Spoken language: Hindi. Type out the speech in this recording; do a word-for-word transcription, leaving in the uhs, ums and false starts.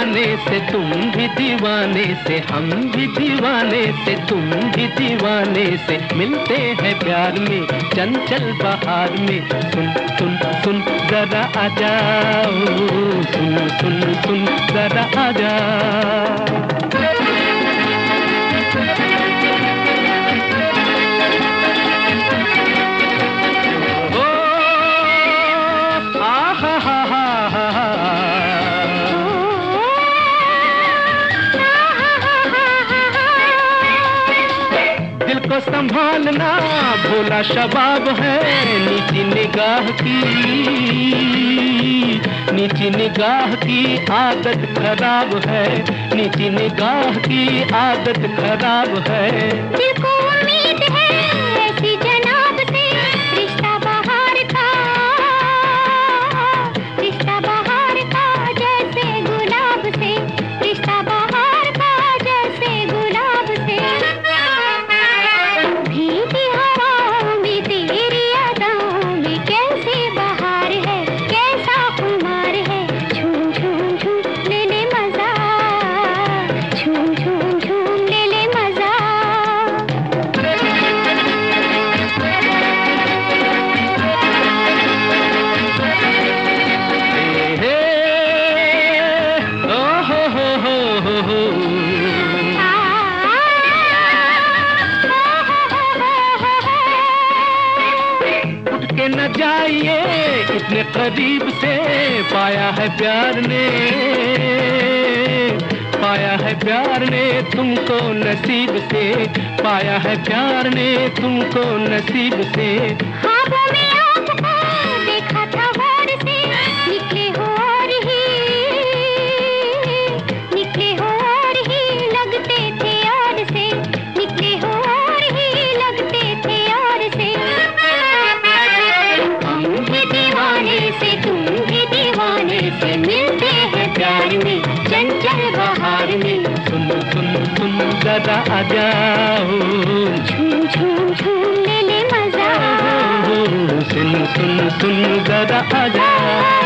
दीवाने से तुम भी दीवाने से, हम भी दीवाने से तुम भी दीवाने से, मिलते हैं प्यार में चंचल बहार में। सुन सुन सुन जरा आ जाओ, सुन सुन सुन जरा आ जाओ। दिल को संभालना भोला शबाब है, नीची निगाह की नीची निगाह की आदत खराब है, नीची निगाह की आदत खराब है। दिल को उम्मीद है ऐसी जनाब से, रिश्ता बहार का रिश्ता बहार का जैसे गुलाब से, रिश्ता बहार का जैसे गुलाब से। भीगी हवाओं में तेरी यादों में कैसी बहार है, कैसा खुमार है। झूम झूम झूम ले ले मजा, झूम झूम झूम ले ले मजा। हे ओ हो हो हो हो हो। उठ के न जाइए इतने करीब से, पाया है प्यार ने पाया है प्यार ने तुमको नसीब से, पाया है प्यार ने तुमको नसीब से। ख्वाबों में आपको देखा था गौर से, निकले हो और ही निकले हो और ही लगते थे और से, निकले हो और ही लगते थे और से। हम भी दीवाने से तुम भी दीवाने से, मिलते हैं प्यार में चंचल बहार में। सुन सुन सुन जरा आ जाओ, झूम झूम झूम ले ले मजा। सुन सुन सुन जरा आ जाओ।